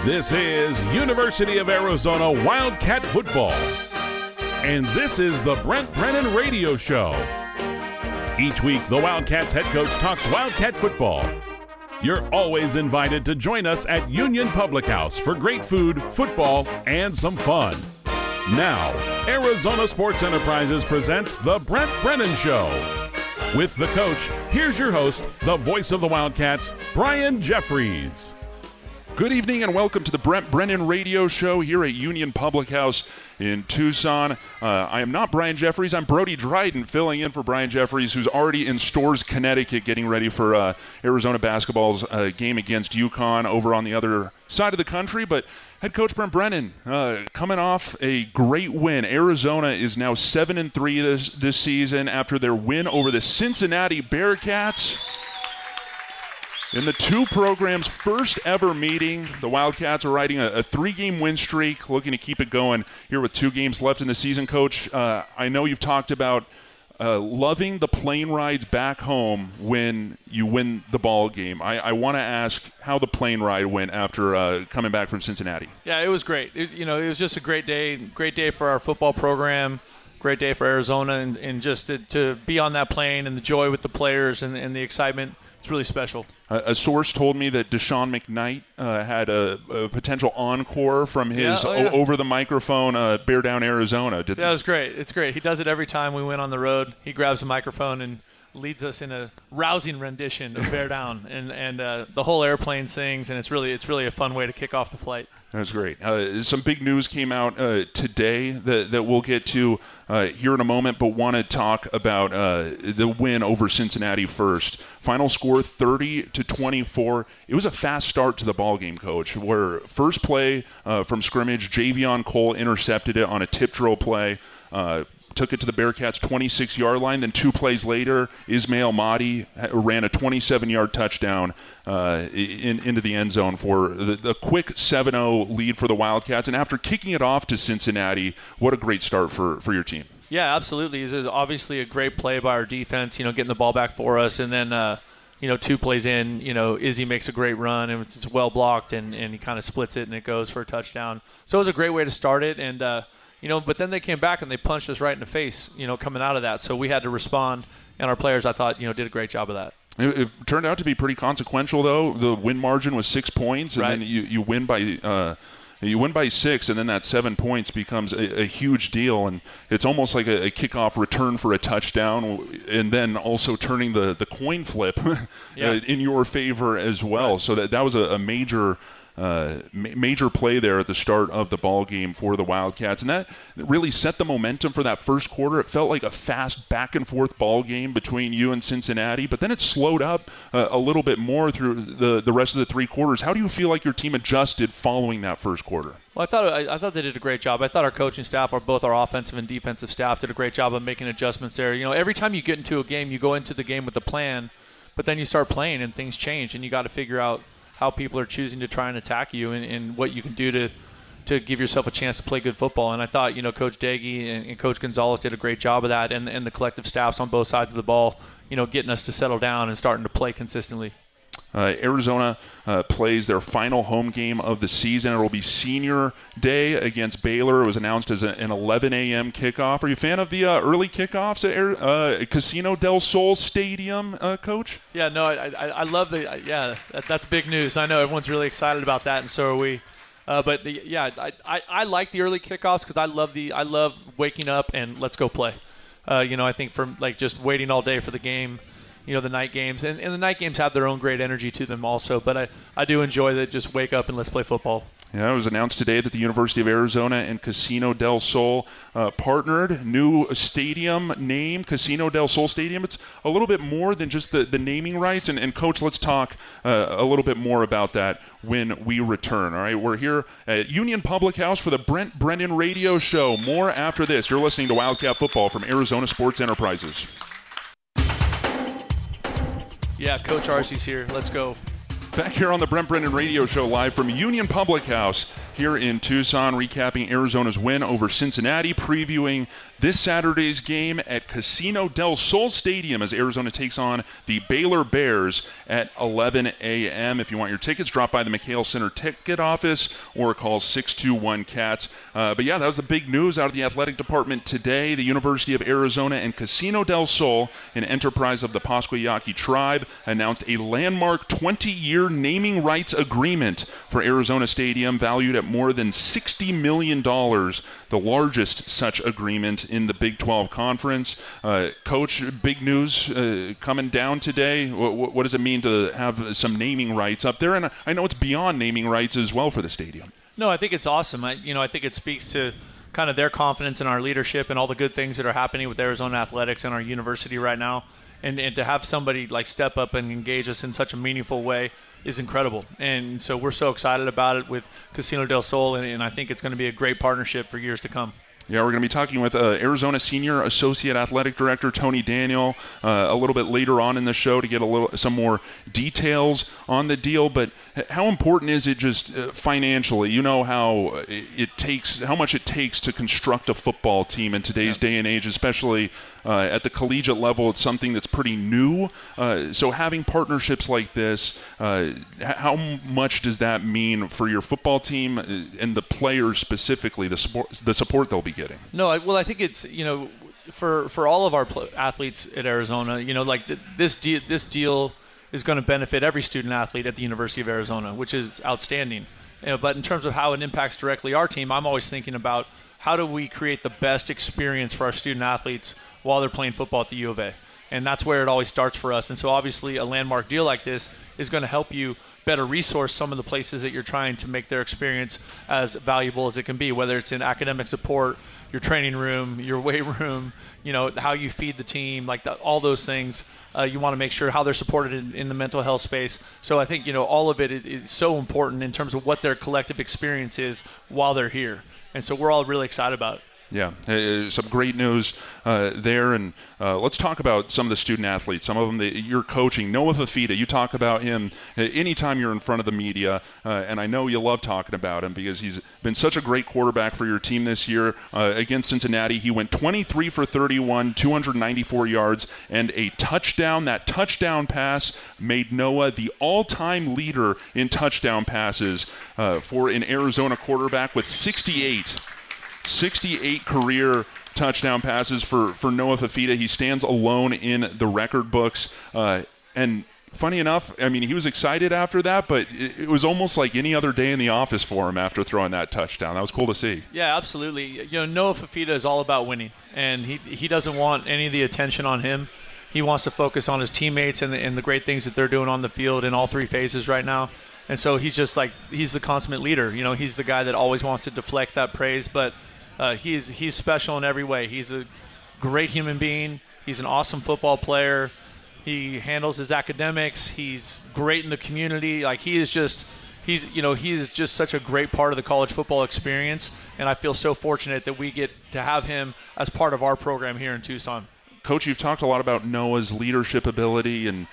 This is University of Arizona Wildcat Football. And this is the Brent Brennan Radio Show. Each week, the Wildcats head coach talks Wildcat football. You're always invited to join us at Union Public House for great food, football, and some fun. Now, Arizona Sports Enterprises presents the Brent Brennan Show. With the coach, here's your host, the voice of the Wildcats, Brian Jeffries. Good evening and welcome to the Brent Brennan Radio Show here at Union Public House in Tucson. I am not Brian Jeffries. I'm Brody Dryden filling in for Brian Jeffries, who's already in Storrs, Connecticut, getting ready for Arizona basketball's game against UConn over on the other side of the country. But head coach Brent Brennan coming off a great win. Arizona is now 7-3 this season after their win over the Cincinnati Bearcats. In the two programs' first ever meeting, the Wildcats are riding a three-game win streak, looking to keep it going here with 2 games left in the season. Coach, I know you've talked about loving the plane rides back home when you win the ball game. I want to ask how the plane ride went after coming back from Cincinnati. Yeah, it was great. It was just a great day for our football program, great day for Arizona, and just to be on that plane and the joy with the players and the excitement. It's really special. A source told me that Deshaun McKnight had a potential encore from his over the microphone Bear Down Arizona. That was great. It's great. He does it every time we went on the road. He grabs a microphone and leads us in a rousing rendition of Bear Down, and the whole airplane sings, and it's really a fun way to kick off the flight. That's great. Some big news came out today that we'll get to here in a moment, but want to talk about the win over Cincinnati first. Final score 30-24. It was a fast start to the ball game, Coach, where first play from scrimmage, Javion Cole intercepted it on a tip drill play. Took it to the Bearcats' 26-yard line. Then 2 plays later, Ismail Mahdi ran a 27-yard touchdown into the end zone for the quick 7-0 lead for the Wildcats. And after kicking it off to Cincinnati, what a great start for your team. Yeah, absolutely. It was obviously a great play by our defense, getting the ball back for us. And then, 2 plays in, Izzy makes a great run, and it's well blocked, and he kind of splits it, and it goes for a touchdown. So it was a great way to start it. And, but then they came back and they punched us right in the face, coming out of that. So we had to respond, and our players, I thought, did a great job of that. It turned out to be pretty consequential, though. The win margin was 6 points, and then you win by 6, and then that 7 points becomes a huge deal, and it's almost like a kickoff return for a touchdown, and then also turning the coin flip in your favor as well. Right. So that was a major play there at the start of the ball game for the Wildcats, and that really set the momentum for that first quarter. It felt like a fast back and forth ball game between you and Cincinnati, but then it slowed up a little bit more through the rest of the 3 quarters. How do you feel like your team adjusted following that first quarter? Well, I thought they did a great job. I thought our coaching staff, both our offensive and defensive staff, did a great job of making adjustments there. Every time you get into a game, you go into the game with a plan, but then you start playing and things change, and you got to figure out how people are choosing to try and attack you and what you can do to give yourself a chance to play good football. And I thought, Coach Daggy and Coach Gonzalez did a great job of that, and the collective staffs on both sides of the ball, getting us to settle down and starting to play consistently. Arizona plays their final home game of the season. It will be Senior Day against Baylor. It was announced as an 11 a.m. kickoff. Are you a fan of the early kickoffs at Casino del Sol Stadium, Coach? Yeah, no, I love that's big news. I know everyone's really excited about that, and so are we. I like the early kickoffs because I love waking up and let's go play. I think from just waiting all day for the game. The night games. And the night games have their own great energy to them also. But I do enjoy that just wake up and let's play football. Yeah, it was announced today that the University of Arizona and Casino del Sol partnered. New stadium name, Casino del Sol Stadium. It's a little bit more than just the naming rights. And Coach, let's talk a little bit more about that when we return. All right, we're here at Union Public House for the Brent Brennan Radio Show. More after this. You're listening to Wildcat Football from Arizona Sports Enterprises. Yeah, Coach Arcee's here. Let's go. Back here on the Brent Brennan Radio Show live from Union Public House here in Tucson, recapping Arizona's win over Cincinnati, previewing this Saturday's game at Casino del Sol Stadium as Arizona takes on the Baylor Bears at 11 a.m. If you want your tickets, drop by the McHale Center ticket office or call 621-CATS. But yeah, that was the big news out of the athletic department today. The University of Arizona and Casino del Sol, an enterprise of the Pascua Yaqui tribe, announced a landmark 20-year naming rights agreement for Arizona Stadium, valued at more than $60 million, the largest such agreement in the Big 12 Conference. Coach, big news coming down today. What does it mean to have some naming rights up there? And I know it's beyond naming rights as well for the stadium. No, I think it's awesome. I think it speaks to kind of their confidence in our leadership and all the good things that are happening with Arizona athletics and our university right now. And to have somebody like step up and engage us in such a meaningful way is incredible. And so we're so excited about it with Casino del Sol, and I think it's going to be a great partnership for years to come. Yeah, we're going to be talking with Arizona Senior Associate Athletic Director Tony Daniel a little bit later on in the show to get some more details on the deal. But how important is it just financially? You know how much it takes to construct a football team in today's day and age, especially at the collegiate level. It's something that's pretty new. So having partnerships like this, how much does that mean for your football team and the players specifically, the support they'll be getting? No, I think it's, for all of our athletes at Arizona, this deal is going to benefit every student athlete at the University of Arizona, which is outstanding. But in terms of how it impacts directly our team, I'm always thinking about how do we create the best experience for our student athletes while they're playing football at the U of A. And that's where it always starts for us. And so obviously a landmark deal like this is going to help you better resource some of the places that you're trying to make their experience as valuable as it can be, whether it's in academic support, your training room, your weight room, how you feed the team, all those things. You want to make sure how they're supported in the mental health space. So I think, all of it is so important in terms of what their collective experience is while they're here. And so we're all really excited about it. Yeah, some great news there. And let's talk about some of the student athletes, some of them that you're coaching. Noah Fifita, you talk about him anytime you're in front of the media, and I know you love talking about him because he's been such a great quarterback for your team this year. Against Cincinnati, he went 23 for 31, 294 yards, and a touchdown. That touchdown pass made Noah the all-time leader in touchdown passes for an Arizona quarterback with 68 career touchdown passes for Noah Fifita. He stands alone in the record books. And funny enough, he was excited after that, but it was almost like any other day in the office for him after throwing that touchdown. That was cool to see. Yeah, absolutely. Noah Fifita is all about winning, and he doesn't want any of the attention on him. He wants to focus on his teammates and the great things that they're doing on the field in all three phases right now. And so he's just he's the consummate leader. He's the guy that always wants to deflect that praise, but he's special in every way. He's a great human being. He's an awesome football player. He handles his academics. He's great in the community. He's just such a great part of the college football experience. And I feel so fortunate that we get to have him as part of our program here in Tucson. Coach, you've talked a lot about Noah's leadership ability and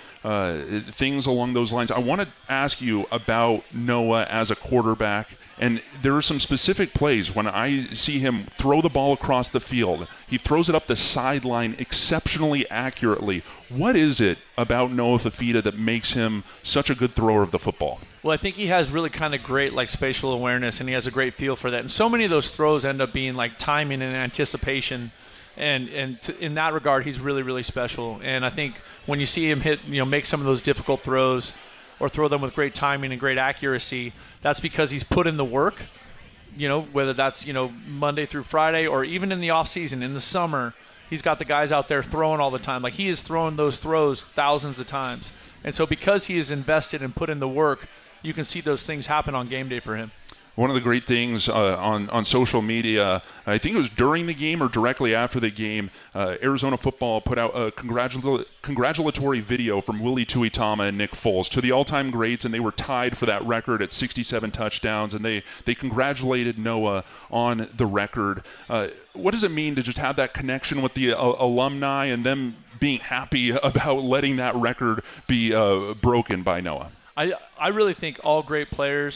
things along those lines. I want to ask you about Noah as a quarterback. And there are some specific plays when I see him throw the ball across the field. He throws it up the sideline exceptionally accurately. What is it about Noah Fifita that makes him such a good thrower of the football? Well, I think he has really kind of great spatial awareness, and he has a great feel for that. And so many of those throws end up being timing and anticipation. And in that regard, he's really, really special. And I think when you see him make some of those difficult throws or throw them with great timing and great accuracy, that's because he's put in the work, whether that's, Monday through Friday or even in the off season, in the summer, he's got the guys out there throwing all the time. He is throwing those throws thousands of times. And so because he is invested and put in the work, you can see those things happen on game day for him. One of the great things on social media, I think it was during the game or directly after the game, Arizona football put out a congratulatory video from Willie Tuitama and Nick Foles to the all-time greats, and they were tied for that record at 67 touchdowns, and they congratulated Noah on the record. What does it mean to just have that connection with the alumni and them being happy about letting that record be broken by Noah? I really think all great players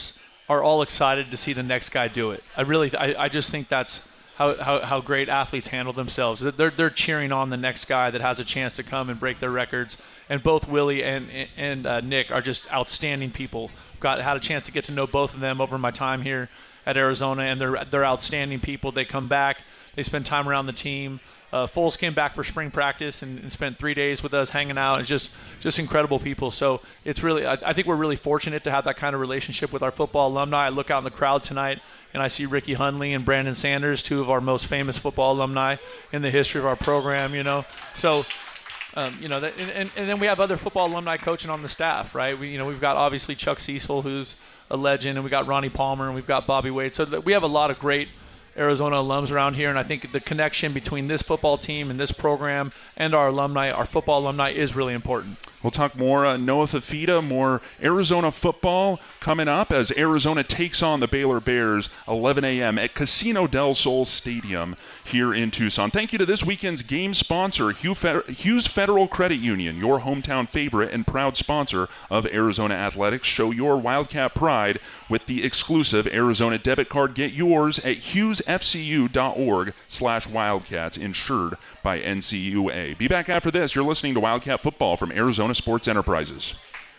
are all excited to see the next guy do it. I just think that's how great athletes handle themselves. They're cheering on the next guy that has a chance to come and break their records. And both Willie and Nick are just outstanding people. Had a chance to get to know both of them over my time here at Arizona, and they're outstanding people. They come back, they spend time around the team. Foles came back for spring practice and spent 3 days with us hanging out. It's just incredible people. So it's really, I think we're really fortunate to have that kind of relationship with our football alumni. I look out in the crowd tonight and I see Ricky Hundley and Brandon Sanders, two of our most famous football alumni in the history of our program. So. And then we have other football alumni coaching on the staff, right? We've got obviously Chuck Cecil, who's a legend, and we got Ronnie Palmer, and we've got Bobby Wade. So we have a lot of great Arizona alums around here, and I think the connection between this football team and this program and our alumni, our football alumni, is really important. We'll talk more Noah Fifita, more Arizona football coming up as Arizona takes on the Baylor Bears 11 a.m. at Casino del Sol Stadium here in Tucson. Thank you to this weekend's game sponsor, Hughes Federal Credit Union, your hometown favorite and proud sponsor of Arizona Athletics. Show your Wildcat pride with the exclusive Arizona debit card. Get yours at hughesfcu.org/Wildcats, insured by NCUA. Be back after this. You're listening to Wildcat Football from Arizona Sports Enterprises.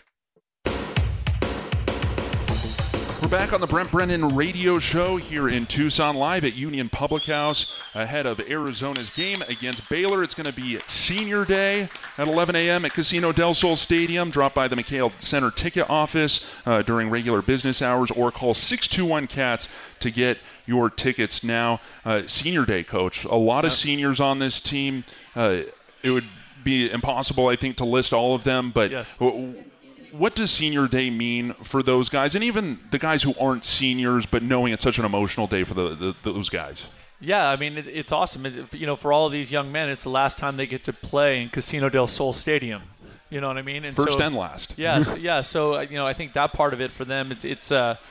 We're back on the Brent Brennan Radio Show here in Tucson, live at Union Public House ahead of Arizona's game against Baylor. It's going to be Senior Day at 11 a.m. at Casino del Sol Stadium. Drop by the McHale Center ticket office during regular business hours or call 621-CATS to get your tickets now. Senior Day, Coach. A lot of seniors on this team. It would be impossible, I think, to list all of them, but yes. What does Senior Day mean for those guys, and even the guys who aren't seniors, but knowing it's such an emotional day for those guys? Yeah, I mean, it's awesome. For all of these young men, it's the last time they get to play in Casino del Sol Stadium. You know what I mean? And First and last. Yeah. So I think that part of it for them, it's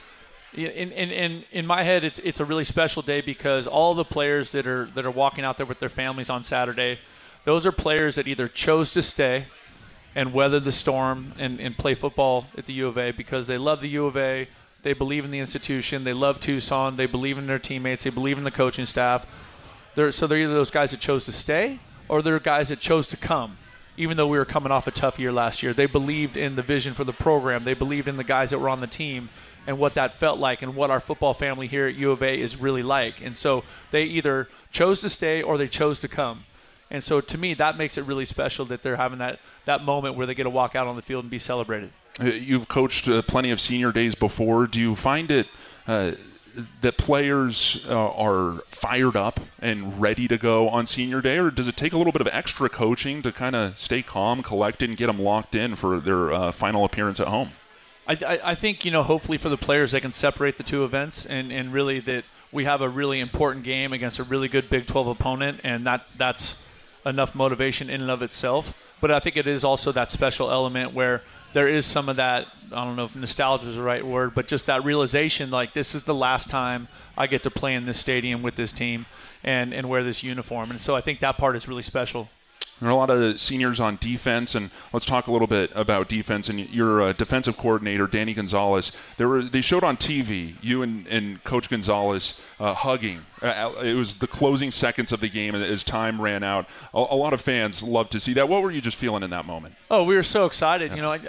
in my head, it's a really special day because all the players that are walking out there with their families on Saturday, those are players that either chose to stay and weather the storm and play football at the U of A because they love the U of A, they believe in the institution, they love Tucson, they believe in their teammates, they believe in the coaching staff. They're either those guys that chose to stay or they're guys that chose to come. Even though we were coming off a tough year last year, they believed in the vision for the program. They believed in the guys that were on the team and what that felt like and what our football family here at U of A is really like. And so they either chose to stay or they chose to come. And so to me, that makes it really special that they're having that moment where they get to walk out on the field and be celebrated. You've coached plenty of Senior Days before. Do you find it that players are fired up and ready to go on Senior Day, or does it take a little bit of extra coaching to kind of stay calm, collected, and get them locked in for their final appearance at home? I think, hopefully for the players, they can separate the two events and really that we have a really important game against a really good Big 12 opponent, and that's enough motivation in and of itself. But I think it is also that special element where there is some of that, I don't know if nostalgia is the right word, but just that realization, like this is the last time I get to play in this stadium with this team and wear this uniform. And so I think that part is really special. There are a lot of seniors on defense, and let's talk a little bit about defense. And your defensive coordinator, Danny Gonzalez, they showed on TV you and Coach Gonzalez hugging. It was the closing seconds of the game as time ran out. A lot of fans loved to see that. What were you just feeling in that moment? Oh, we were so excited.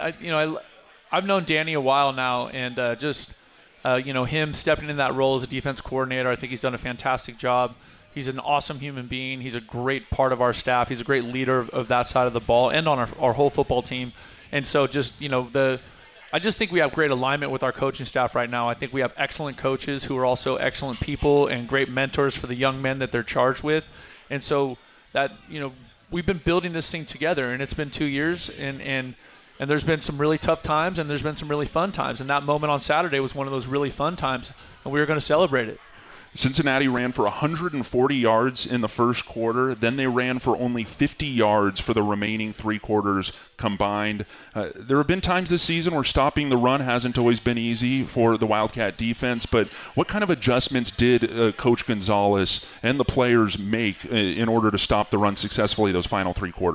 I've known Danny a while now, and him stepping in that role as a defense coordinator, I think he's done a fantastic job. He's an awesome human being. He's a great part of our staff. He's a great leader of that side of the ball and on our whole football team. And so I just think we have great alignment with our coaching staff right now. I think we have excellent coaches who are also excellent people and great mentors for the young men that they're charged with. And so that, we've been building this thing together, and it's been 2 years, and there's been some really tough times and there's been some really fun times. And that moment on Saturday was one of those really fun times, and we were going to celebrate it. Cincinnati ran for 140 yards in the first quarter. Then they ran for only 50 yards for the remaining three quarters combined. There have been times this season where stopping the run hasn't always been easy for the Wildcat defense, but what kind of adjustments did Coach Gonzalez and the players make in order to stop the run successfully those final three quarters?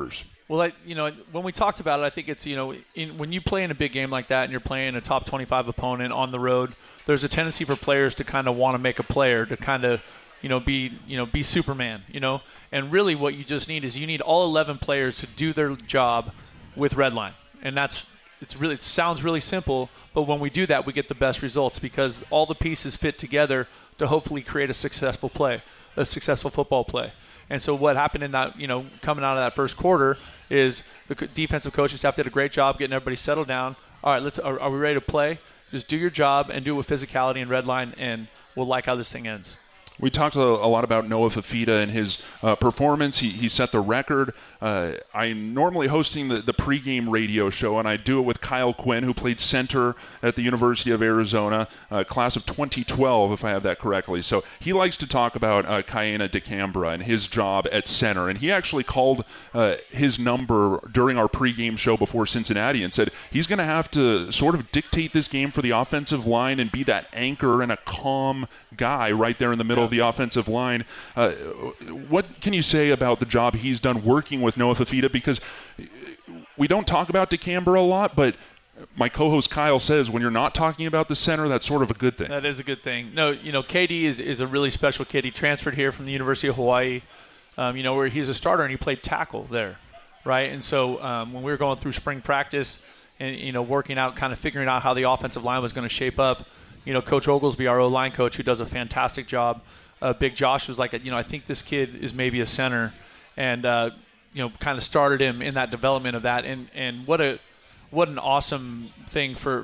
Well, when we talked about it, I think it's, when you play in a big game like that and you're playing a top 25 opponent on the road, there's a tendency for players to kind of want to make a player, to kind of, be Superman, And really what you just need is you need all 11 players to do their job with Redline. And it sounds really simple, but when we do that, we get the best results because all the pieces fit together to hopefully create a successful football play. And so what happened in that, coming out of that first quarter is the defensive coaching staff did a great job getting everybody settled down. All right, are we ready to play? Just do your job and do it with physicality and Redline, and we'll like how this thing ends. We talked a lot about Noah Fifita and his performance. He set the record. I'm normally hosting the pregame radio show, and I do it with Kyle Quinn, who played center at the University of Arizona, class of 2012, if I have that correctly. So he likes to talk about Kayena DeCambra and his job at center. And he actually called his number during our pregame show before Cincinnati and said he's going to have to sort of dictate this game for the offensive line and be that anchor and a calm guy right there in the middle of the offensive line. What can you say about the job he's done working with Noah Fifita? Because we don't talk about DeCambra a lot, but my co-host Kyle says when you're not talking about the center, that's sort of a good thing. That is a good thing. No, KD is a really special kid. He transferred here from the University of Hawaii, where he's a starter and he played tackle there, right? And so when we were going through spring practice and, working out, kind of figuring out how the offensive line was going to shape up, Coach Oglesby, our O-line coach, who does a fantastic job, Big Josh was like, I think this kid is maybe a center, and kind of started him in that development of that, and what an awesome thing for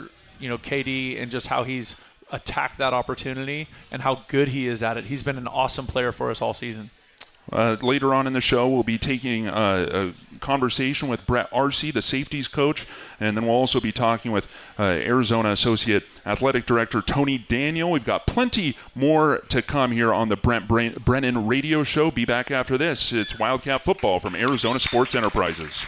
KD and just how he's attacked that opportunity and how good he is at it. He's been an awesome player for us all season. Later on in the show, we'll be taking a conversation with Brett Arce, the safeties coach, and then we'll also be talking with Arizona Associate Athletic Director Tony Daniel. We've got plenty more to come here on the Brent Brennan Radio Show. Be back after this. It's Wildcat Football from Arizona Sports Enterprises.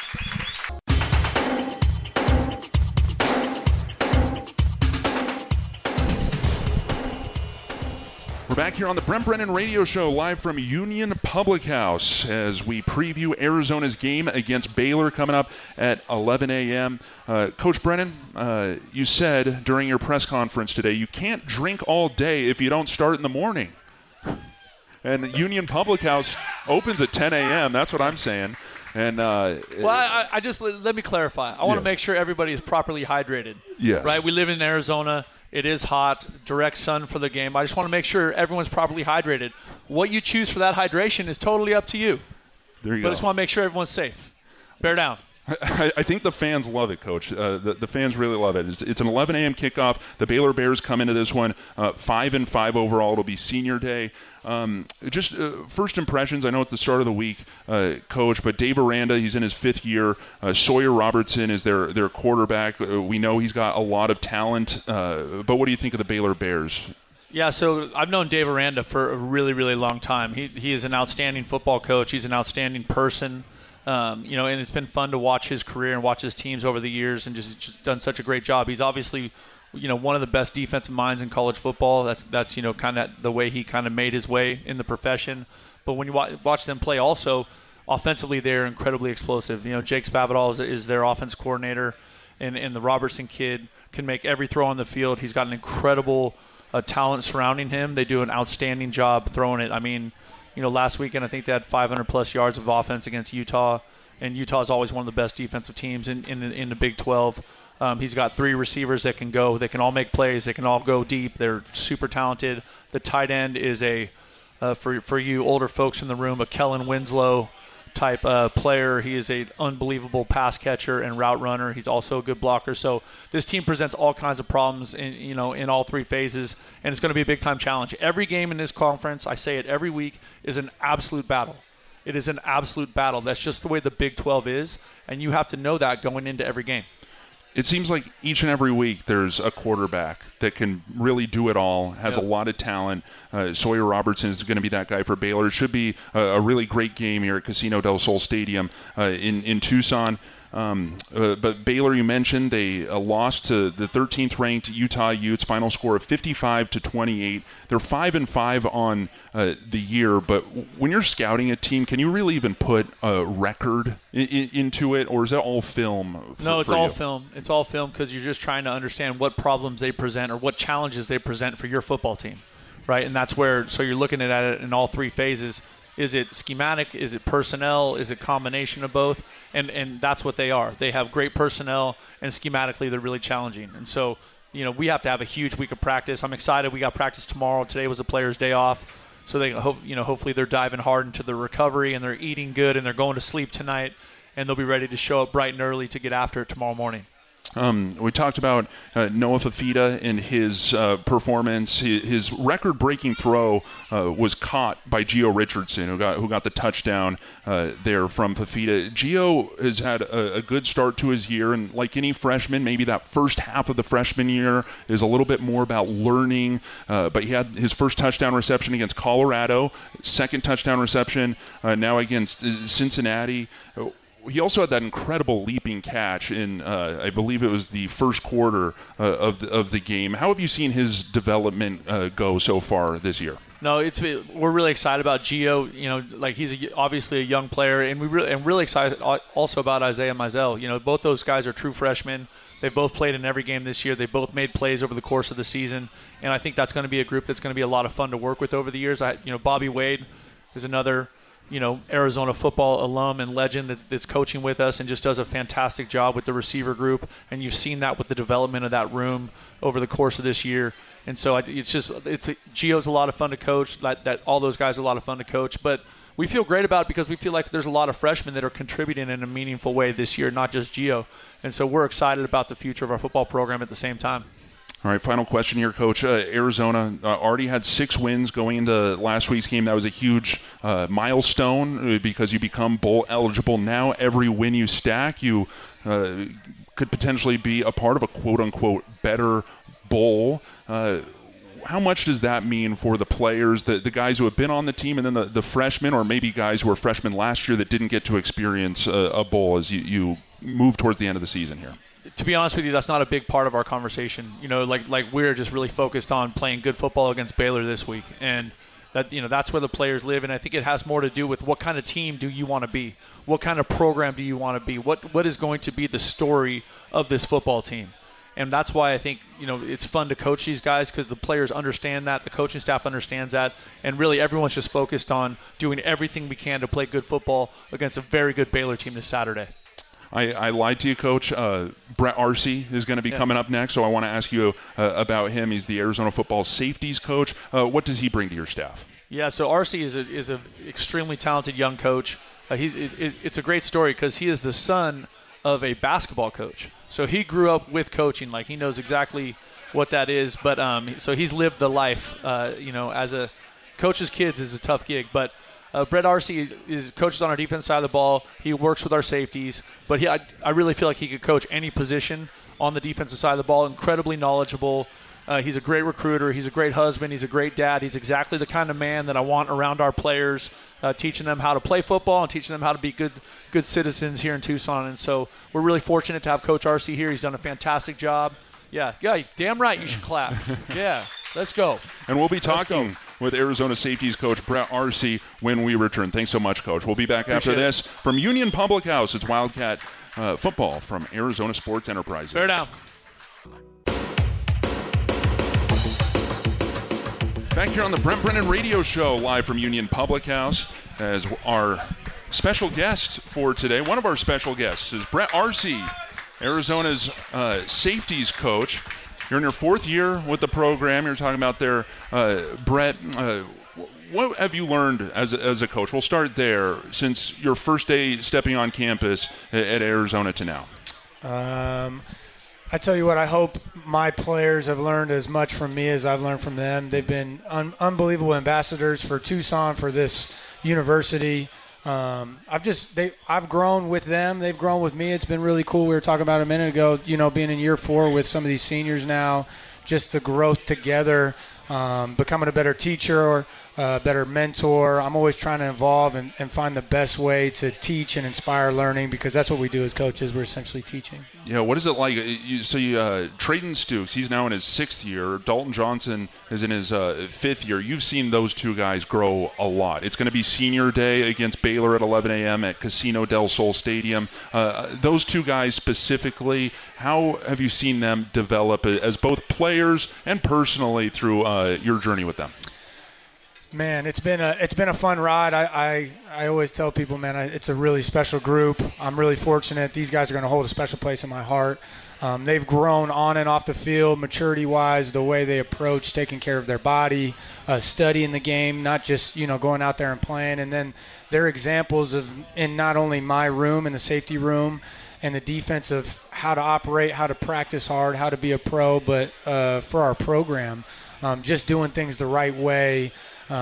We're back here on the Brent Brennan Radio Show, live from Union Public House, as we preview Arizona's game against Baylor coming up at 11 a.m. Coach Brennan, you said during your press conference today, you can't drink all day if you don't start in the morning. And Union Public House opens at 10 a.m. That's what I'm saying. And I just let me clarify. I want to make sure everybody is properly hydrated. Yes. Right? We live in Arizona. It is hot, direct sun for the game. I just want to make sure everyone's properly hydrated. What you choose for that hydration is totally up to you. There you go. But I just want to make sure everyone's safe. Bear down. I think the fans love it, Coach. The fans really love it. It's an 11 a.m. kickoff. The Baylor Bears come into this one 5-5 overall. It'll be senior day. Just first impressions. I know it's the start of the week, Coach, but Dave Aranda, he's in his 5th year. Sawyer Robertson is their quarterback. We know he's got a lot of talent. But what do you think of the Baylor Bears? Yeah, so I've known Dave Aranda for a really, really long time. He is an outstanding football coach. He's an outstanding person. And it's been fun to watch his career and watch his teams over the years, and just done such a great job. He's obviously, one of the best defensive minds in college football. That's kind of the way he kind of made his way in the profession. But when you watch them play, also offensively, they're incredibly explosive. Jake Spavital is their offense coordinator, and the Robertson kid can make every throw on the field. He's got an incredible talent surrounding him. They do an outstanding job throwing it. I mean, last weekend I think they had 500-plus yards of offense against Utah, and Utah is always one of the best defensive teams in the Big 12. He's got 3 receivers that can go. They can all make plays. They can all go deep. They're super talented. The tight end is for you older folks in the room, a Kellen Winslow type player. He is an unbelievable pass catcher and route runner. He's also a good blocker. So this team presents all kinds of problems in all 3 phases, and it's going to be a big-time challenge. Every game in this conference, I say it every week, is an absolute battle. It is an absolute battle. That's just the way the Big 12 is, and you have to know that going into every game. It seems like each and every week there's a quarterback that can really do it all, has a lot of talent. Sawyer Robertson is going to be that guy for Baylor. It should be a really great game here at Casino del Sol Stadium in Tucson. But Baylor, you mentioned, they lost to the 13th ranked Utah Utes, final score of 55-28. They're 5-5 on the year, but when you're scouting a team, can you really even put a record into it, or is that all film? No, it's all film. It's all film because you're just trying to understand what problems they present or what challenges they present for your football team, right? And that's where, so you're looking at it in all three phases. Is it schematic? Is it personnel? Is it combination of both? And that's what they are. They have great personnel, and schematically they're really challenging. And so, we have to have a huge week of practice. I'm excited. We got practice tomorrow. Today was a player's day off. So they hopefully they're diving hard into the recovery, and they're eating good, and they're going to sleep tonight, and they'll be ready to show up bright and early to get after it tomorrow morning. We talked about Noah Fifita and his performance. His record-breaking throw was caught by Gio Richardson, who got the touchdown there from Fifita. Gio has had a good start to his year, and like any freshman, maybe that first half of the freshman year is a little bit more about learning. But he had his first touchdown reception against Colorado, second touchdown reception now against Cincinnati. He also had that incredible leaping catch in, I believe it was the first quarter of the game. How have you seen his development go so far this year? No, we're really excited about Gio. He's obviously a young player, and we're really excited also about Isaiah Mizell. Both those guys are true freshmen. They've both played in every game this year. They both made plays over the course of the season, and I think that's going to be a group that's going to be a lot of fun to work with over the years. Bobby Wade is another Arizona football alum and legend that's coaching with us and just does a fantastic job with the receiver group. And you've seen that with the development of that room over the course of this year. And so Gio's a lot of fun to coach. That all those guys are a lot of fun to coach. But we feel great about it because we feel like there's a lot of freshmen that are contributing in a meaningful way this year, not just Gio. And so we're excited about the future of our football program at the same time. All right, final question here, Coach. Arizona already had 6 wins going into last week's game. That was a huge milestone because you become bowl eligible. Now every win you stack, you could potentially be a part of a quote-unquote better bowl. How much does that mean for the players, the guys who have been on the team, and then the freshmen, or maybe guys who were freshmen last year that didn't get to experience a bowl as you move towards the end of the season here? To be honest with you, that's not a big part of our conversation. Like we're just really focused on playing good football against Baylor this week, and that's where the players live. And I think it has more to do with what kind of team do you want to be, what kind of program do you want to be, what is going to be the story of this football team. And that's why I think it's fun to coach these guys, because the players understand that, the coaching staff understands that, and really everyone's just focused on doing everything we can to play good football against a very good Baylor team this Saturday. I lied to you, Coach. Brett Arce is going to be coming up next, so I want to ask you about him. He's the Arizona football safeties coach. What does he bring to your staff? Yeah, so Arce is an extremely talented young coach. It's a great story because he is the son of a basketball coach. So he grew up with coaching. Like, he knows exactly what that is. But so he's lived the life. As a coach's kids is a tough gig, but Brett Arce coaches on our defense side of the ball. He works with our safeties, but I really feel like he could coach any position on the defensive side of the ball. Incredibly knowledgeable. He's a great recruiter. He's a great husband. He's a great dad. He's exactly the kind of man that I want around our players, teaching them how to play football and teaching them how to be good citizens here in Tucson. And so we're really fortunate to have Coach Arce here. He's done a fantastic job. Yeah, damn right you should clap. Yeah, let's go. And we'll be talking with Arizona safeties coach Brett Arce when we return. Thanks so much, Coach. We'll be back after this. From Union Public House, it's Wildcat football from Arizona Sports Enterprises. Bear down. Back here on the Brent Brennan Radio Show, live from Union Public House, as our special guest for today, one of our special guests is Brett Arce, Arizona's safeties coach. You're in your 4th year with the program. You're talking about there, Brett. What have you learned as a coach? We'll start there since your first day stepping on campus at Arizona to now. I tell you what, I hope my players have learned as much from me as I've learned from them. They've been unbelievable ambassadors for Tucson, for this university. I've grown with them. They've grown with me. It's been really cool. We were talking about a minute ago, being in year 4 with some of these seniors now, just the growth together. becoming a better teacher or a better mentor. I'm always trying to involve and find the best way to teach and inspire learning, because that's what we do as coaches. We're essentially teaching. Yeah, what is it like? Trayden Stukes, he's now in his 6th year. Dalton Johnson is in his 5th year. You've seen those two guys grow a lot. It's going to be senior day against Baylor at 11 a.m. at Casino del Sol Stadium. Those two guys specifically, how have you seen them develop as both players and personally through your journey with them? Man, it's been a fun ride. I always tell people, man, it's a really special group. I'm really fortunate. These guys are going to hold a special place in my heart. They've grown on and off the field, maturity-wise, the way they approach taking care of their body, studying the game, not just going out there and playing. And then they're examples of, in not only my room and the safety room and the defense, of how to operate, how to practice hard, how to be a pro, but for our program, just doing things the right way.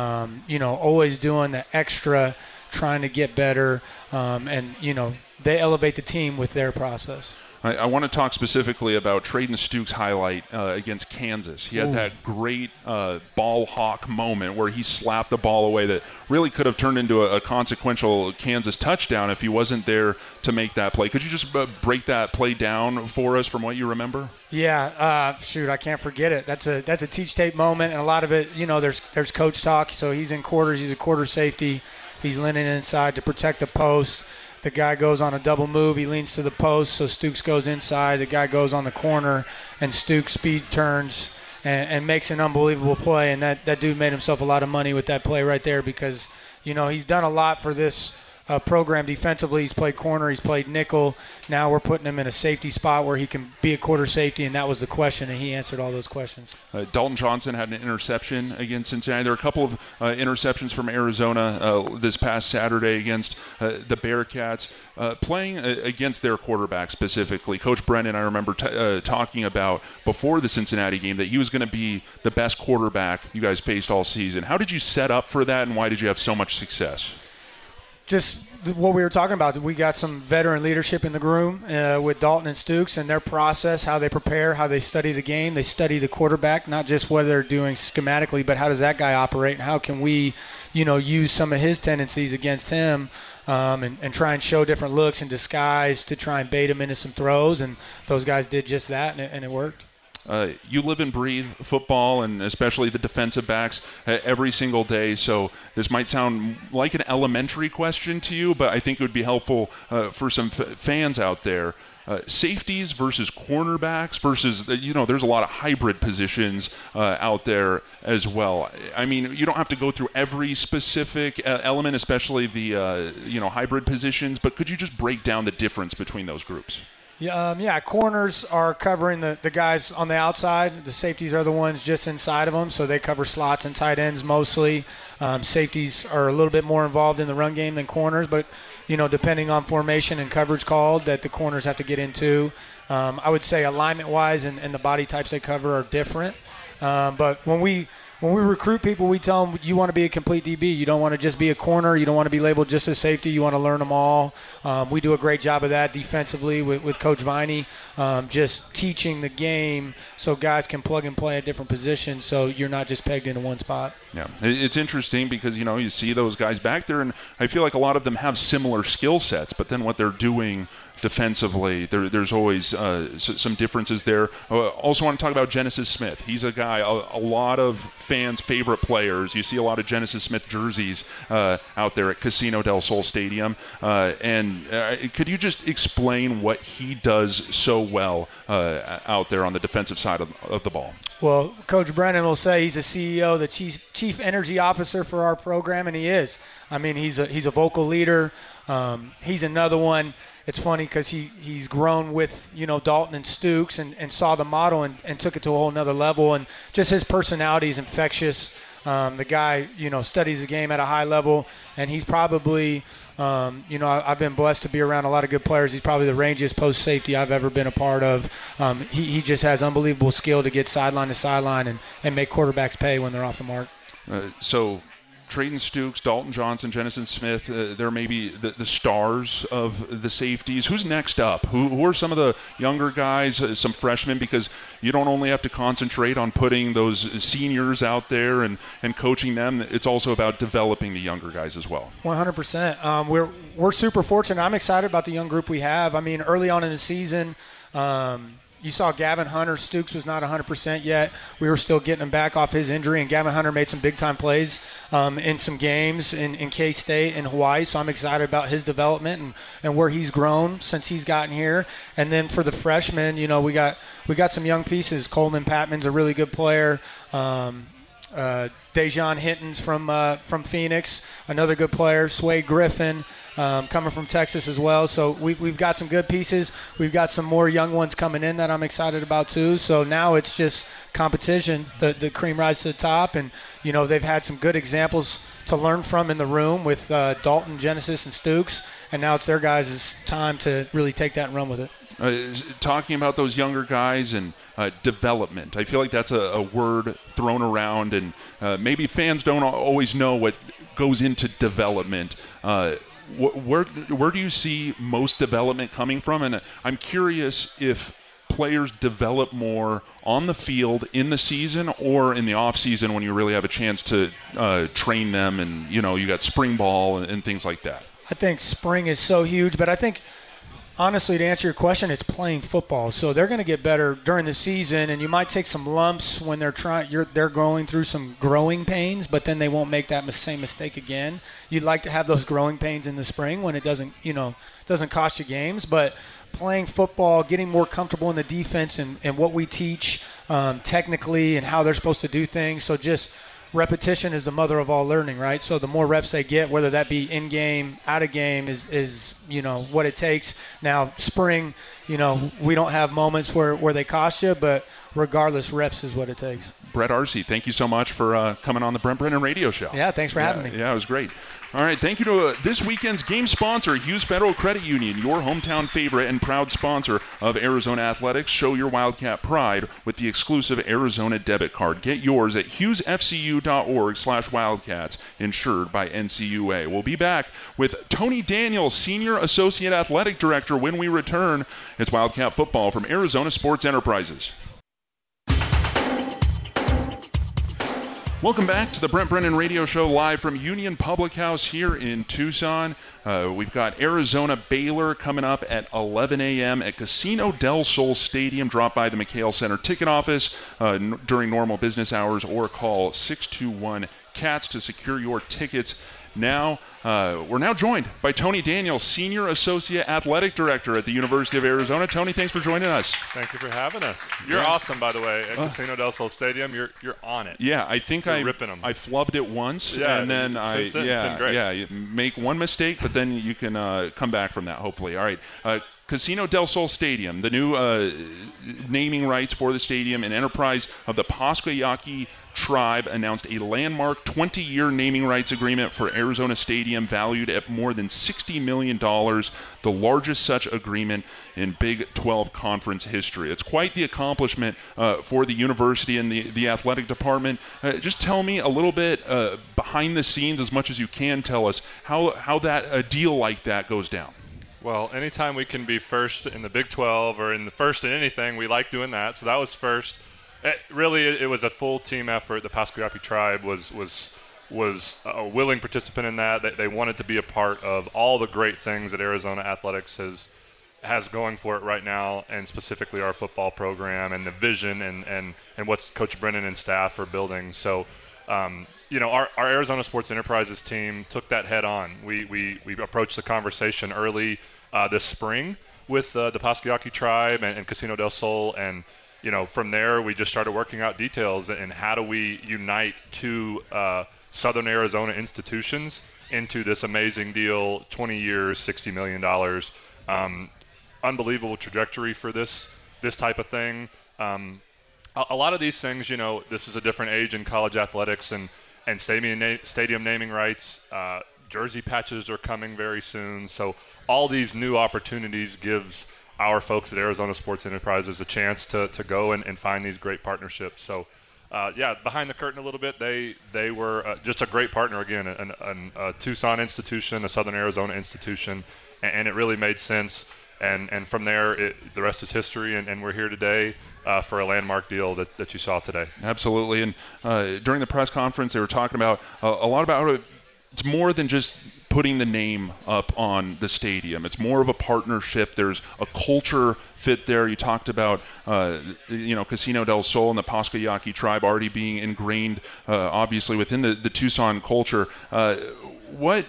Always doing the extra, trying to get better, and they elevate the team with their process. I want to talk specifically about Trayden Stukes' highlight against Kansas. He had that great ball hawk moment where he slapped the ball away that really could have turned into a consequential Kansas touchdown if he wasn't there to make that play. Could you just break that play down for us from what you remember? Yeah, I can't forget it. That's a teach tape moment, and a lot of it, there's coach talk. So he's in quarters. He's a quarter safety. He's leaning inside to protect the post. The guy goes on a double move. He leans to the post, so Stukes goes inside. The guy goes on the corner, and Stukes speed turns and makes an unbelievable play. And that dude made himself a lot of money with that play right there, because, he's done a lot for this program defensively. He's played corner. He's played nickel. Now we're putting him in a safety spot where he can be a quarter safety, and that was the question, and he answered all those questions. Dalton Johnson had an interception against Cincinnati. There were a couple of interceptions from Arizona this past Saturday against the Bearcats. Playing against their quarterback specifically, Coach Brennan, I remember talking about before the Cincinnati game that he was going to be the best quarterback you guys faced all season. How did you set up for that, and why did you have so much success? Just what we were talking about. We got some veteran leadership in the room with Dalton and Stukes, and their process, how they prepare, how they study the game. They study the quarterback, not just what they're doing schematically, but how does that guy operate, and how can we, use some of his tendencies against him, and try and show different looks and disguise to try and bait him into some throws. And those guys did just that, and it worked. You live and breathe football, and especially the defensive backs, every single day. So this might sound like an elementary question to you, but I think it would be helpful for some fans out there. Safeties versus cornerbacks versus, there's a lot of hybrid positions out there as well. I mean, you don't have to go through every specific element, especially the, hybrid positions, but could you just break down the difference between those groups? Yeah, corners are covering the guys on the outside. The safeties are the ones just inside of them, so they cover slots and tight ends mostly. Safeties are a little bit more involved in the run game than corners, but, depending on formation and coverage called that the corners have to get into. I would say alignment-wise and the body types they cover are different. But when we recruit people, we tell them you want to be a complete DB. You don't want to just be a corner. You don't want to be labeled just as safety. You want to learn them all. We do a great job of that defensively with Coach Viney, just teaching the game so guys can plug and play at different positions so you're not just pegged into one spot. Yeah, it's interesting because, you see those guys back there, and I feel like a lot of them have similar skill sets, but then what they're doing defensively, there's always some differences there. Also want to talk about Genesis Smith. He's a guy, a lot of fans' favorite players. You see a lot of Genesis Smith jerseys out there at Casino del Sol Stadium. And could you just explain what he does so well out there on the defensive side of the ball? Well, Coach Brennan will say he's the CEO, the chief energy officer for our program, and he is. I mean, he's a vocal leader. He's another one. It's funny because he's grown with, Dalton and Stukes and saw the model and took it to a whole nother level. And just his personality is infectious. The guy, studies the game at a high level. And he's probably, I've been blessed to be around a lot of good players. He's probably the rangiest post safety I've ever been a part of. He just has unbelievable skill to get sideline to sideline and make quarterbacks pay when they're off the mark. So Trayden Stukes, Dalton Johnson, Jennison Smith, they're maybe the stars of the safeties. Who's next up? Who are some of the younger guys, some freshmen? Because you don't only have to concentrate on putting those seniors out there and coaching them. It's also about developing the younger guys as well. 100%. We're super fortunate. I'm excited about the young group we have. I mean, early on in the season, you saw Gavin Hunter. Stukes was not 100% yet. We were still getting him back off his injury, and Gavin Hunter made some big-time plays in some games in K-State and Hawaii, so I'm excited about his development and where he's grown since he's gotten here. And then for the freshmen, we got some young pieces. Coleman Patman's a really good player. Dejon Hinton's from Phoenix, another good player. Sway Griffin, coming from Texas as well. So we've got some good pieces. We've got some more young ones coming in that I'm excited about too. So now it's just competition. The cream rises to the top, and they've had some good examples to learn from in the room with Dalton, Genesis, and Stukes, and now it's their guys' time to really take that and run with it. Talking about those younger guys and development, I feel like that's a word thrown around, and maybe fans don't always know what goes into development. Where do you see most development coming from? And I'm curious if players develop more on the field in the season or in the off season when you really have a chance to train them, and you got spring ball and things like that. I think spring is so huge, but I think honestly, to answer your question, it's playing football. So they're going to get better during the season, and you might take some lumps when they're going through some growing pains, but then they won't make that same mistake again. You'd like to have those growing pains in the spring when it doesn't cost you games. But playing football, getting more comfortable in the defense and what we teach technically and how they're supposed to do things. So just repetition is the mother of all learning, right? So the more reps they get, whether that be in game, out of game, is what it takes. Now spring, we don't have moments where they cost you, but regardless, reps is what it takes. Brett Arce, thank you so much for coming on the Brent Brennan Radio Show. Yeah, thanks for having me. Yeah, it was great. All right, thank you to this weekend's game sponsor, Hughes Federal Credit Union, your hometown favorite and proud sponsor of Arizona Athletics. Show your Wildcat pride with the exclusive Arizona debit card. Get yours at hughesfcu.org/Wildcats, insured by NCUA. We'll be back with Tony Daniels, Senior Associate Athletic Director, when we return. It's Wildcat football from Arizona Sports Enterprises. Welcome back to the Brent Brennan Radio Show, live from Union Public House here in Tucson. We've got Arizona Baylor coming up at 11 a.m. at Casino del Sol Stadium. Drop by the McHale Center ticket office during normal business hours or call 621-CATS to secure your tickets. Now, we're now joined by Tony Daniels, Senior Associate Athletic Director at the University of Arizona. Tony, thanks for joining us. Thank you for having us. You're awesome, by the way, at Casino del Sol Stadium. You're on it. Yeah, I think You're ripping them. I flubbed it once, and then it's been great. you make one mistake, but then you can come back from that, hopefully. All right. Casino del Sol Stadium, the new naming rights for the stadium, an enterprise of the Pascua Yaqui tribe, announced a landmark 20-year naming rights agreement for Arizona Stadium valued at more than $60 million, the largest such agreement in Big 12 conference history. It's quite the accomplishment for the university and the athletic department. Just tell me a little bit behind the scenes, as much as you can tell us, how that a deal like that goes down. Well, anytime we can be first in the Big 12 or in the first in anything, we like doing that. So that was first. It was a full team effort. The Pascua Yaqui tribe was a willing participant in that. They wanted to be a part of all the great things that Arizona Athletics has going for it right now, and specifically our football program and the vision and what Coach Brennan and staff are building. So, our Arizona Sports Enterprises team took that head on. We approached the conversation early this spring with the Pascua Yaqui tribe and Casino del Sol, and from there we just started working out details and how do we unite two Southern Arizona institutions into this amazing deal, 20 years, $60 million. Unbelievable trajectory for this type of thing. A lot of these things, this is a different age in college athletics and stadium naming rights. Jersey patches are coming very soon. So all these new opportunities gives our folks at Arizona Sports Enterprises a chance to go and find these great partnerships. So behind the curtain a little bit, they were just a great partner again, a Tucson institution, a Southern Arizona institution, and it really made sense. And from there, the rest is history, and we're here today for a landmark deal that you saw today. Absolutely. And during the press conference, they were talking about a lot about it's more than just putting the name up on the stadium. It's more of a partnership. There's a culture fit there. You talked about, Casino del Sol and the Pascua Yaqui tribe already being ingrained, obviously, within the Tucson culture. What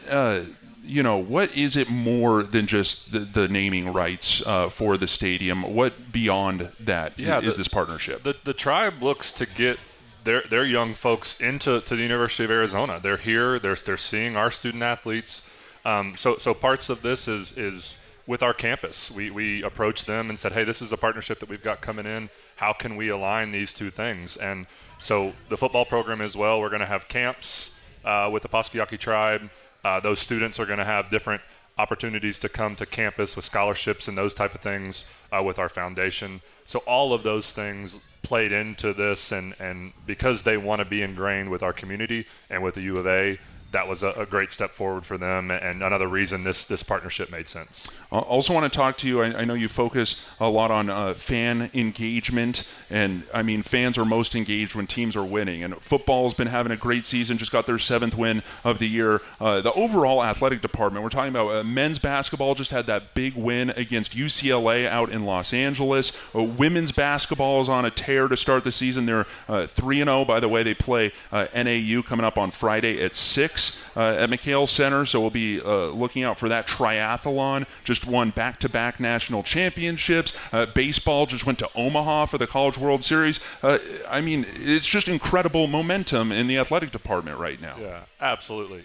is it more than just the naming rights for the stadium? What beyond that is this partnership? The tribe looks to get their young folks into the University of Arizona. They're here. They're seeing our student athletes. So parts of this is with our campus. We approached them and said, hey, this is a partnership that we've got coming in. How can we align these two things? And so the football program as well, we're going to have camps with the Pascua Yaqui tribe. Those students are going to have different opportunities to come to campus with scholarships and those type of things with our foundation. So all of those things played into this, and because they want to be ingrained with our community and with the U of A, that was a great step forward for them, and another reason this partnership made sense. I also want to talk to you. I know you focus a lot on fan engagement, and I mean fans are most engaged when teams are winning. And football's been having a great season, just got their 7th win of the year. The overall athletic department, we're talking about men's basketball just had that big win against UCLA out in Los Angeles. Women's basketball is on a tear to start the season. They're 3-0, by the way. They play NAU coming up on Friday at 6. At McHale Center, so we'll be looking out for that. Triathlon just won back-to-back national championships. Baseball just went to Omaha for the College World Series. It's just incredible momentum in the athletic department right now. Yeah, absolutely.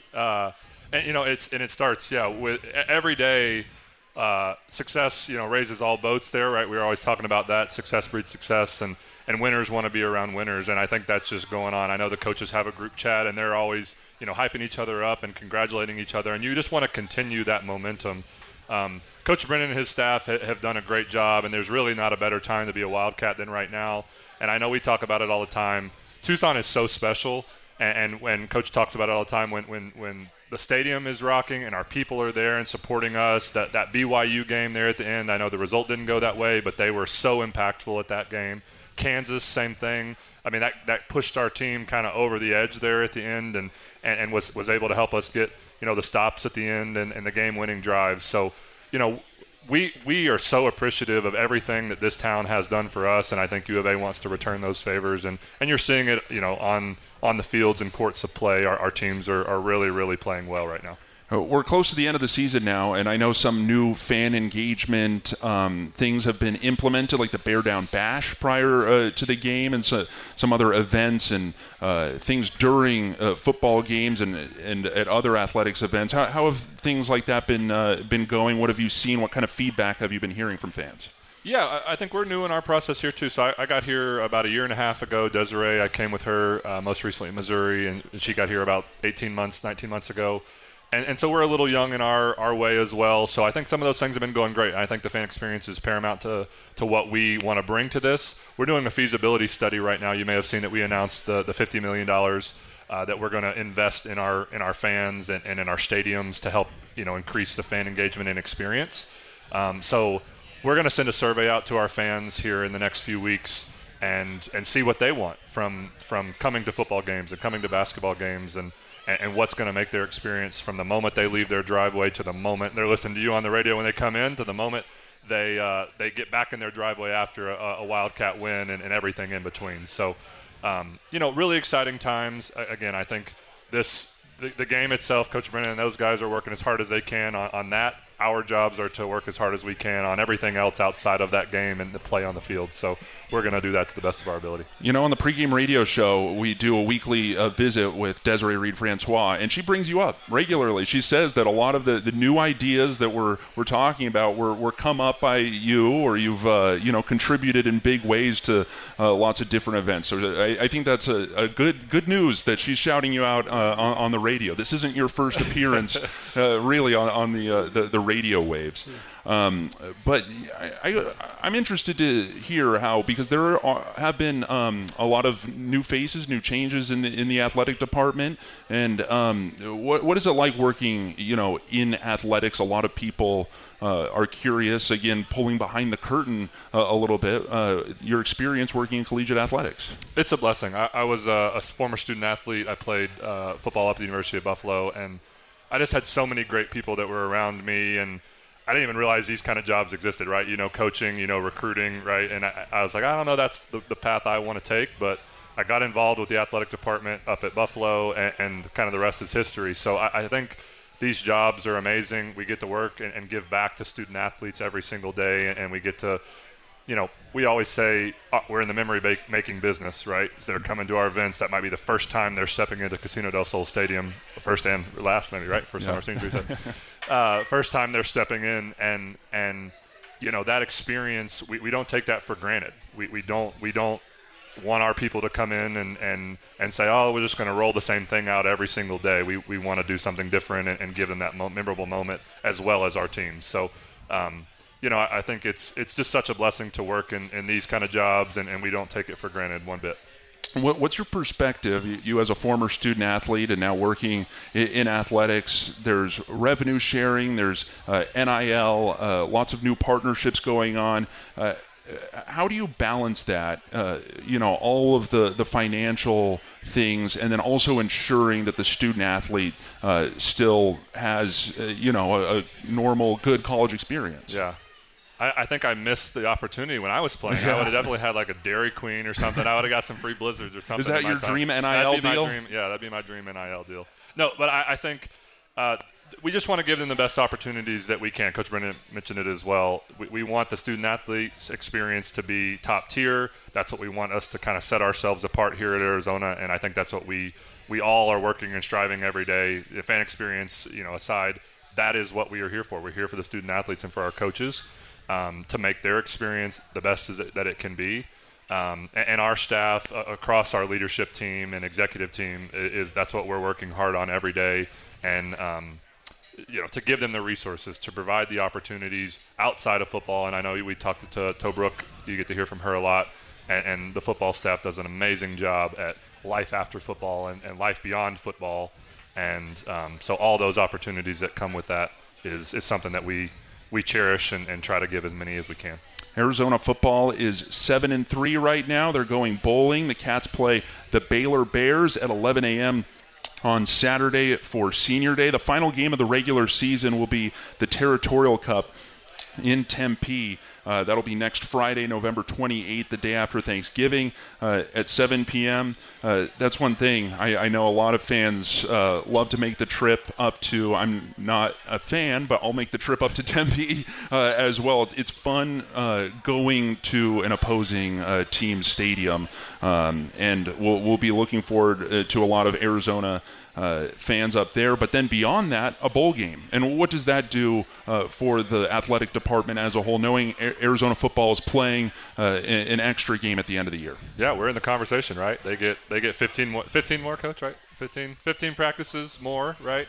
It starts with every day. Success, raises all boats there, right? We're always talking about that. Success breeds success, and winners want to be around winners, and I think that's just going on. I know the coaches have a group chat, and they're always, hyping each other up and congratulating each other, and you just want to continue that momentum. Coach Brennan and his staff have done a great job, and there's really not a better time to be a Wildcat than right now. And I know we talk about it all the time. Tucson is so special, and when Coach talks about it all the time, when the stadium is rocking and our people are there and supporting us, that BYU game there at the end, I know the result didn't go that way, but they were so impactful at that game. Kansas, same thing. I mean, that pushed our team kind of over the edge there at the end and was able to help us get, the stops at the end and the game-winning drives. So, we are so appreciative of everything that this town has done for us, and I think U of A wants to return those favors. And you're seeing it, on the fields and courts of play. Our teams are really, really playing well right now. We're close to the end of the season now, and I know some new fan engagement things have been implemented, like the Bear Down Bash prior to the game, and some other events and things during football games and at other athletics events. How have things like that been going? What have you seen? What kind of feedback have you been hearing from fans? Yeah, I think we're new in our process here too. So I got here about a year and a half ago. Desiree, I came with her most recently in Missouri, and she got here about 19 months ago. And so we're a little young in our way as well. So I think some of those things have been going great. I think the fan experience is paramount to what we want to bring to this. We're doing a feasibility study right now. You may have seen that we announced the $50 million that we're going to invest in our fans and in our stadiums to help increase the fan engagement and experience. So we're going to send a survey out to our fans here in the next few weeks and see what they want from coming to football games and coming to basketball games and what's going to make their experience from the moment they leave their driveway to the moment they're listening to you on the radio when they come in to the moment they get back in their driveway after a Wildcat win and everything in between. So, really exciting times. Again, I think the game itself, Coach Brennan and those guys are working as hard as they can on that. Our jobs are to work as hard as we can on everything else outside of that game and the play on the field. So we're going to do that to the best of our ability. On the pregame radio show, we do a weekly visit with Desiree Reed-Francois, and she brings you up regularly. She says that a lot of the new ideas that we're talking about were come up by you, or you've contributed in big ways to lots of different events. So I think that's a good news that she's shouting you out on the radio. This isn't your first appearance really on the radio waves. But I'm interested to hear how, because there have been a lot of new faces, new changes in the athletic department, and what is it like working, in athletics? A lot of people are curious, again, pulling behind the curtain a little bit, your experience working in collegiate athletics. It's a blessing. I was a former student athlete. I played football up at the University of Buffalo, and I just had so many great people that were around me, and I didn't even realize these kind of jobs existed, right? Coaching, recruiting, right? And I was like, I don't know, that's the path I want to take, but I got involved with the athletic department up at Buffalo, and kind of the rest is history. So I think these jobs are amazing. We get to work and give back to student athletes every single day, and we get to, we always say we're in the memory-making business, right? So they're coming to our events. That might be the first time they're stepping into Casino del Sol Stadium, first and last maybe, right? First time or senior season. First time they're stepping in, and that experience, we don't take that for granted. We don't want our people to come in and say, oh, we're just going to roll the same thing out every single day. We want to do something different and give them that memorable moment as well as our team. So, I think it's just such a blessing to work in these kind of jobs, and we don't take it for granted one bit. What's your perspective, you as a former student athlete and now working in athletics? There's revenue sharing, there's NIL, lots of new partnerships going on. How do you balance that, all of the financial things, and then also ensuring that the student athlete still has, a normal, good college experience? Yeah. I think I missed the opportunity when I was playing. I would have definitely had like a Dairy Queen or something. I would have got some free Blizzards or something. Is that your dream NIL that'd be deal? My dream, yeah, that'd be my dream NIL deal. No, but I think we just want to give them the best opportunities that we can. Coach Brennan mentioned it as well. We want the student-athlete's experience to be top tier. That's what we want us to kind of set ourselves apart here at Arizona, and I think that's what we all are working and striving every day. The fan experience, aside, that is what we are here for. We're here for the student-athletes and for our coaches. To make their experience the best that it can be. And our staff across our leadership team and executive team, that's what we're working hard on every day. And, to give them the resources, to provide the opportunities outside of football. And I know we talked to Tobruk. You get to hear from her a lot. And the football staff does an amazing job at life after football and life beyond football. And so all those opportunities that come with that is something that we cherish and try to give as many as we can. Arizona football is 7-3 right now. They're going bowling. The Cats play the Baylor Bears at 11 a.m. on Saturday for Senior Day. The final game of the regular season will be the Territorial Cup in Tempe. That'll be next Friday, November 28th, the day after Thanksgiving at 7 p.m. That's one thing. I know a lot of fans love to make the trip up to, I'm not a fan, but I'll make the trip up to Tempe as well. It's fun going to an opposing team's stadium, and we'll be looking forward to a lot of Arizona fans up there. But then beyond that, a bowl game. And what does that do for the athletic department as a whole, knowing Arizona football is playing an extra game at the end of the year? Yeah, we're in the conversation, right? They get 15 more, Coach, right? 15 practices more, right?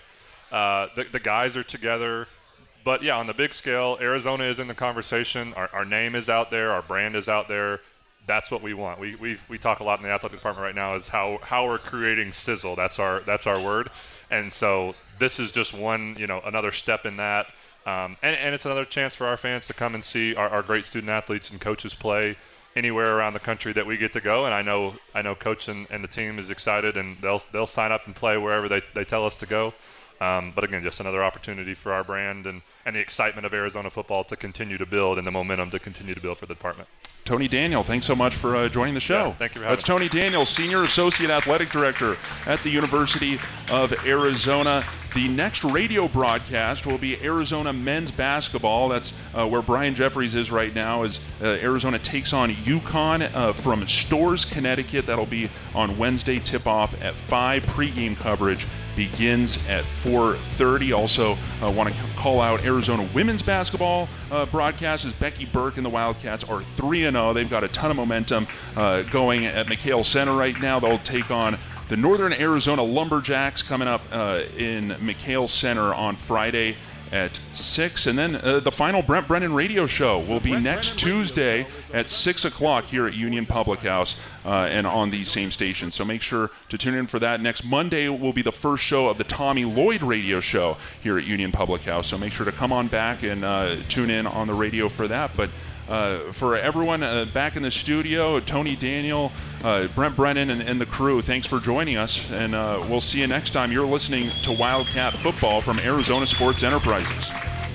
The guys are together. But, yeah, on the big scale, Arizona is in the conversation. Our name is out there. Our brand is out there. That's what we want. We talk a lot in the athletic department right now is how we're creating sizzle. That's our word. And so this is just one, another step in that. And it's another chance for our fans to come and see our great student athletes and coaches play anywhere around the country that we get to go. And I know Coach and the team is excited, and they'll sign up and play wherever they tell us to go. But again, just another opportunity for our brand and the excitement of Arizona football to continue to build and the momentum to continue to build for the department. Tony Daniel, thanks so much for joining the show. Yeah, thank you for having me. That's Tony Daniel, Senior Associate Athletic Director at the University of Arizona. The next radio broadcast will be Arizona men's basketball. That's where Brian Jeffries is right now as Arizona takes on UConn from Storrs, Connecticut. That'll be on Wednesday, tip-off at 5. Pre-game coverage begins at 4:30. Also want to call out Arizona women's basketball broadcast as Becky Burke and the Wildcats are 3-0. They've got a ton of momentum going at McHale Center right now. They'll take on the Northern Arizona Lumberjacks coming up in McHale Center on Friday at 6. And then the final Brent Brennan radio show will be next Tuesday at 6 o'clock here at Union Public House and on the same station. So make sure to tune in for that. Next Monday will be the first show of the Tommy Lloyd radio show here at Union Public House. So make sure to come on back and tune in on the radio for that. But for everyone back in the studio, Tony Daniel, Brent Brennan, and the crew, thanks for joining us. And we'll see you next time. You're listening to Wildcat Football from Arizona Sports Enterprises.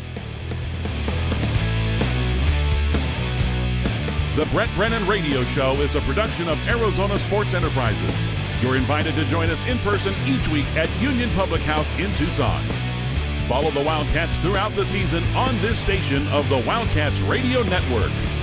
The Brent Brennan Radio Show is a production of Arizona Sports Enterprises. You're invited to join us in person each week at Union Public House in Tucson. Follow the Wildcats throughout the season on this station of the Wildcats Radio Network.